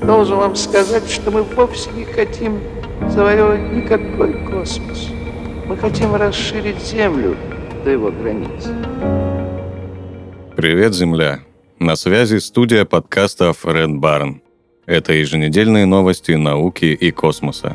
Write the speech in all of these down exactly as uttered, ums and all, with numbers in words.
Должен вам сказать, что мы вовсе не хотим завоевывать никакой космос. Мы хотим расширить Землю до его границ. Привет, Земля! На связи студия подкастов Red Barn. Это еженедельные новости науки и космоса.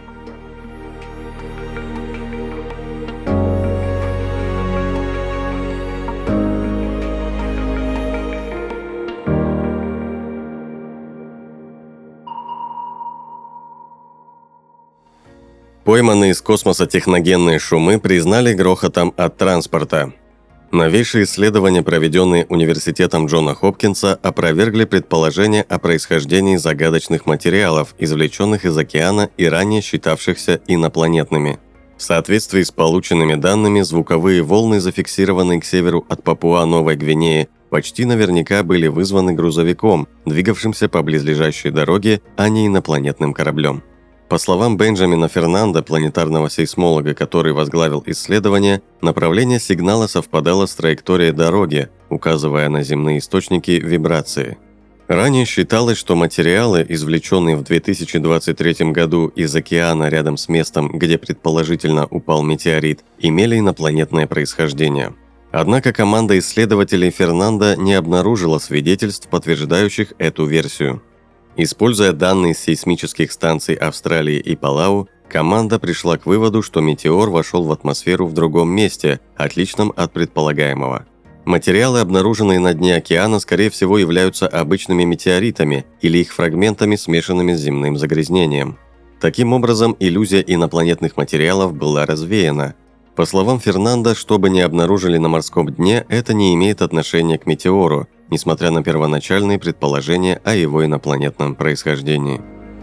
Пойманные из космоса техногенные шумы признали грохотом от транспорта. Новейшие исследования, проведенные Университетом Джона Хопкинса, опровергли предположения о происхождении загадочных материалов, извлеченных из океана и ранее считавшихся инопланетными. В соответствии с полученными данными, звуковые волны, зафиксированные к северу от Папуа-Новой Гвинеи, почти наверняка были вызваны грузовиком, двигавшимся по близлежащей дороге, а не инопланетным кораблем. По словам Бенджамина Фернандо, планетарного сейсмолога, который возглавил исследование, направление сигнала совпадало с траекторией дороги, указывая на земные источники вибрации. Ранее считалось, что материалы, извлеченные в две тысячи двадцать третьем году из океана рядом с местом, где предположительно упал метеорит, имели инопланетное происхождение. Однако команда исследователей Фернандо не обнаружила свидетельств, подтверждающих эту версию. Используя данные с сейсмических станций Австралии и Палау, команда пришла к выводу, что метеор вошел в атмосферу в другом месте, отличном от предполагаемого. Материалы, обнаруженные на дне океана, скорее всего являются обычными метеоритами или их фрагментами, смешанными с земным загрязнением. Таким образом, иллюзия инопланетных материалов была развеяна. По словам Фернандо, что бы ни обнаружили на морском дне, это не имеет отношения к метеору, несмотря на первоначальные предположения о его инопланетном происхождении.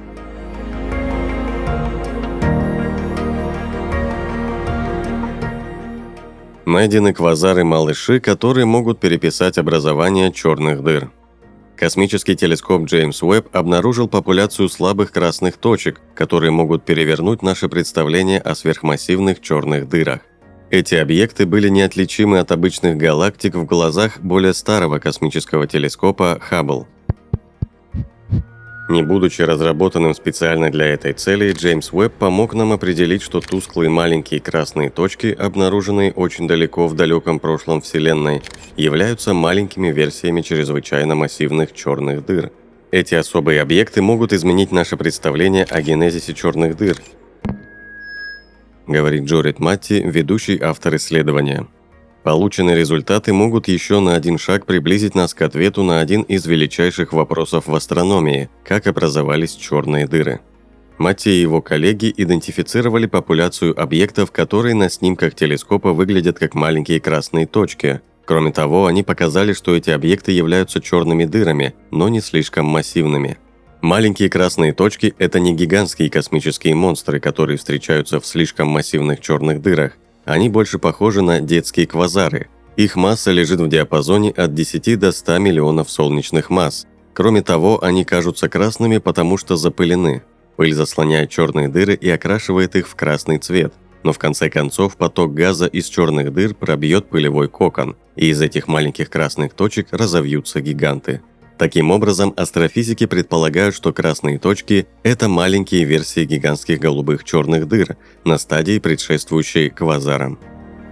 Найдены квазары-малыши, которые могут переписать образование черных дыр. Космический телескоп Джеймс Уэбб обнаружил популяцию слабых красных точек, которые могут перевернуть наше представление о сверхмассивных черных дырах. Эти объекты были неотличимы от обычных галактик в глазах более старого космического телескопа Хаббл. Не будучи разработанным специально для этой цели, Джеймс Уэбб помог нам определить, что тусклые маленькие красные точки, обнаруженные очень далеко в далеком прошлом Вселенной, являются маленькими версиями чрезвычайно массивных черных дыр. Эти особые объекты могут изменить наше представление о генезисе черных дыр, говорит Джордж Матти, ведущий автор исследования. Полученные результаты могут еще на один шаг приблизить нас к ответу на один из величайших вопросов в астрономии – как образовались черные дыры. Матти и его коллеги идентифицировали популяцию объектов, которые на снимках телескопа выглядят как маленькие красные точки. Кроме того, они показали, что эти объекты являются черными дырами, но не слишком массивными. Маленькие красные точки – это не гигантские космические монстры, которые встречаются в слишком массивных черных дырах. Они больше похожи на детские квазары. Их масса лежит в диапазоне от десяти до ста миллионов солнечных масс. Кроме того, они кажутся красными, потому что запылены. Пыль заслоняет черные дыры и окрашивает их в красный цвет. Но в конце концов поток газа из черных дыр пробьет пылевой кокон, и из этих маленьких красных точек разовьются гиганты. Таким образом, астрофизики предполагают, что красные точки – это маленькие версии гигантских голубых черных дыр на стадии, предшествующей квазарам.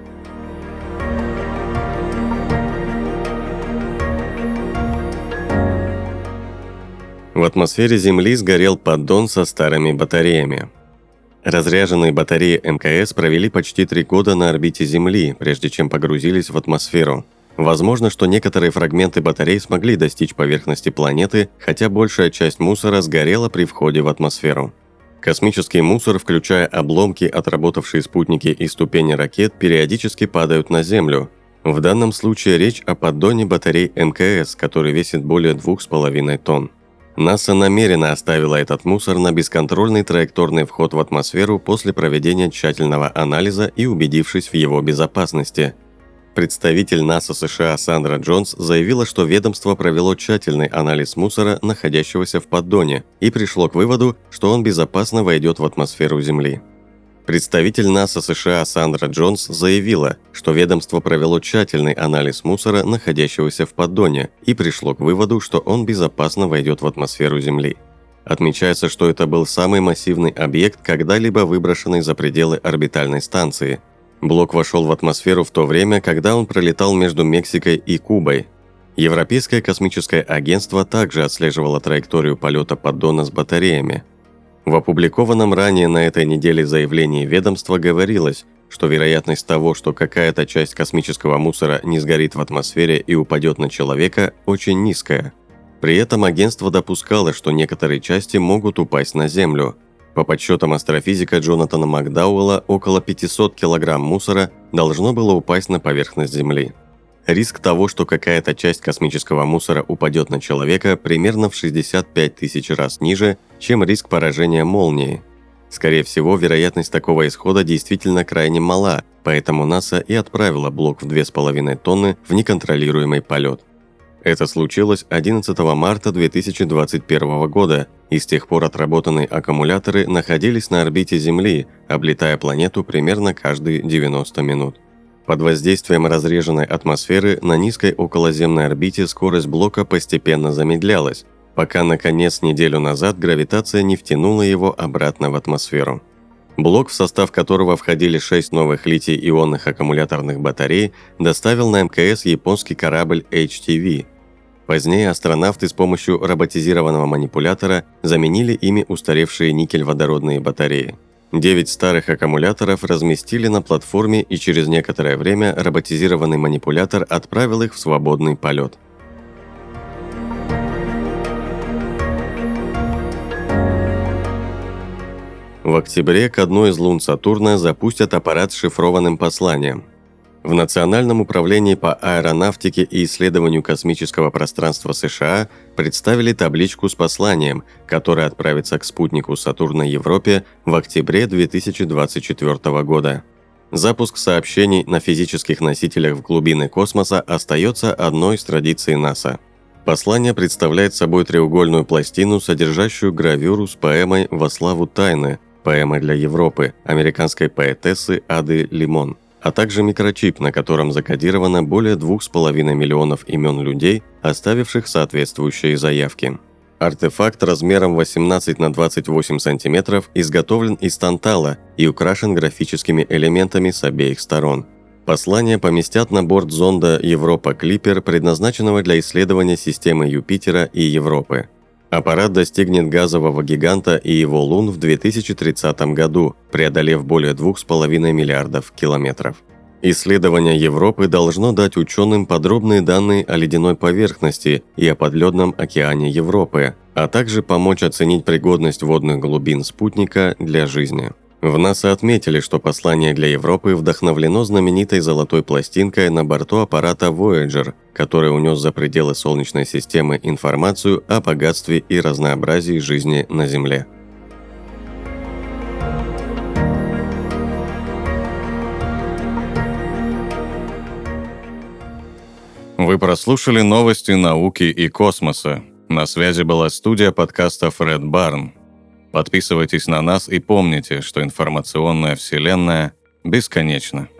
В атмосфере Земли сгорел поддон со старыми батареями. Разряженные батареи эм ка эс провели почти три года на орбите Земли, прежде чем погрузились в атмосферу. Возможно, что некоторые фрагменты батарей смогли достичь поверхности планеты, хотя большая часть мусора сгорела при входе в атмосферу. Космический мусор, включая обломки, отработавшие спутники и ступени ракет, периодически падают на Землю. В данном случае речь о поддоне батарей эм ка эс, который весит более двух с половиной тонн. НАСА намеренно оставила этот мусор на бесконтрольный траекторный вход в атмосферу после проведения тщательного анализа и убедившись в его безопасности. Представитель НАСА США Сандра Джонс заявила, что ведомство провело тщательный анализ мусора, находящегося в поддоне, и пришло к выводу, что он безопасно войдет в атмосферу Земли. Представитель НАСА США Сандра Джонс заявила, что ведомство провело тщательный анализ мусора, находящегося в поддоне, и пришло к выводу, что он безопасно войдет в атмосферу Земли. Отмечается, что это был самый массивный объект, когда-либо выброшенный за пределы орбитальной станции. Блок вошел в атмосферу в то время, когда он пролетал между Мексикой и Кубой. Европейское космическое агентство также отслеживало траекторию полета поддона с батареями. В опубликованном ранее на этой неделе заявлении ведомства говорилось, что вероятность того, что какая-то часть космического мусора не сгорит в атмосфере и упадет на человека, очень низкая. При этом агентство допускало, что некоторые части могут упасть на Землю. По подсчетам астрофизика Джонатана Макдауэлла, около пятьсот килограмм мусора должно было упасть на поверхность Земли. Риск того, что какая-то часть космического мусора упадет на человека, примерно в шестьдесят пять тысяч раз ниже, чем риск поражения молнией. Скорее всего, вероятность такого исхода действительно крайне мала, поэтому НАСА и отправила блок в две с половиной тонны в неконтролируемый полет. Это случилось одиннадцатого марта две тысячи двадцать первого года, и с тех пор отработанные аккумуляторы находились на орбите Земли, облетая планету примерно каждые девяносто минут. Под воздействием разреженной атмосферы на низкой околоземной орбите скорость блока постепенно замедлялась, пока, наконец, неделю назад гравитация не втянула его обратно в атмосферу. Блок, в состав которого входили шесть новых литий-ионных аккумуляторных батарей, доставил на эм ка эс японский корабль эйч ти ви. Позднее астронавты с помощью роботизированного манипулятора заменили ими устаревшие никель-водородные батареи. Девять старых аккумуляторов разместили на платформе, и через некоторое время роботизированный манипулятор отправил их в свободный полет. В октябре к одной из лун Сатурна запустят аппарат с шифрованным посланием. В Национальном управлении по аэронавтике и исследованию космического пространства США представили табличку с посланием, которое отправится к спутнику Сатурна Европе в октябре две тысячи двадцать четвёртого года. Запуск сообщений на физических носителях в глубины космоса остается одной из традиций НАСА. Послание представляет собой треугольную пластину, содержащую гравюру с поэмой «Во славу тайны», поэмой для Европы, американской поэтессы Ады Лимон, а также микрочип, на котором закодировано более двух с половиной миллионов имен людей, оставивших соответствующие заявки. Артефакт размером восемнадцать на двадцать восемь сантиметров изготовлен из тантала и украшен графическими элементами с обеих сторон. Послание поместят на борт зонда Европа Клиппер, предназначенного для исследования системы Юпитера и Европы. Аппарат достигнет газового гиганта и его лун в две тысячи тридцатом году, преодолев более двух с половиной миллиардов километров. Исследование Европы должно дать ученым подробные данные о ледяной поверхности и о подледном океане Европы, а также помочь оценить пригодность водных глубин спутника для жизни. В НАСА отметили, что послание для Европы вдохновлено знаменитой золотой пластинкой на борту аппарата Voyager, который унес за пределы Солнечной системы информацию о богатстве и разнообразии жизни на Земле. Вы прослушали новости науки и космоса. На связи была студия подкастов Red Barn. Подписывайтесь на нас и помните, что информационная вселенная бесконечна.